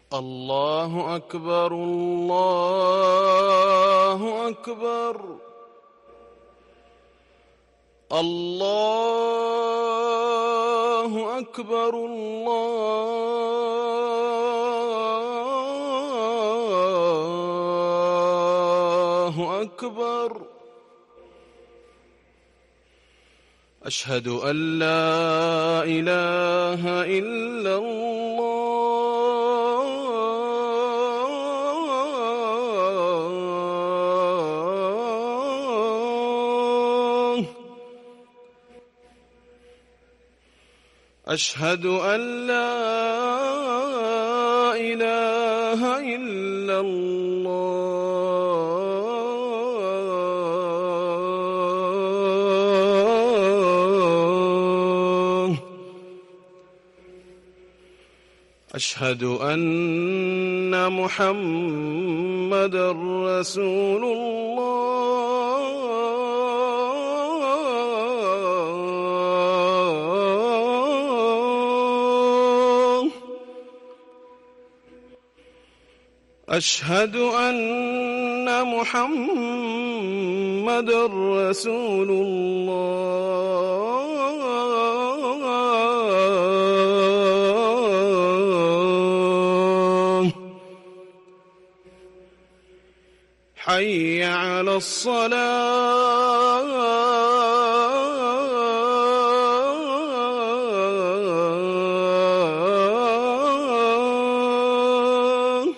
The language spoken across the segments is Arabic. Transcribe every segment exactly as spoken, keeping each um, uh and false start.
الله أكبر الله أكبر الله أكبر الله أكبر. أشهد أن لا إله إلا الله. أشهد أن لا إله إلا الله. أشهد أن محمدًا رسول الله. أشهد أن محمدًا رسول الله. حي على الصلاة.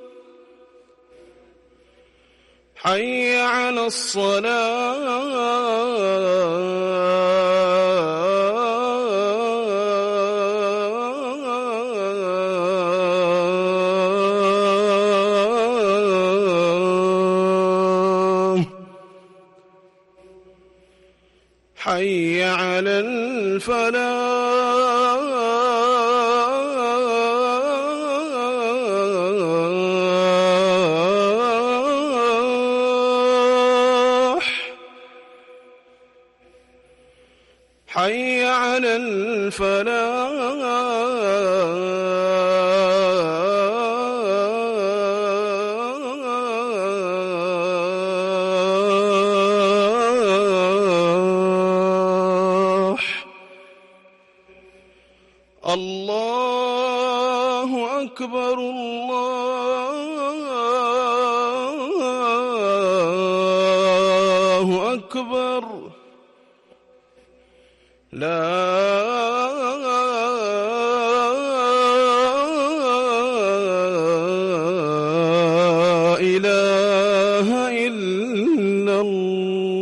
حي على الصلاة. حي على الفلاح. حي على الفلاح. الله أكبر الله أكبر. لا إله إلا الله.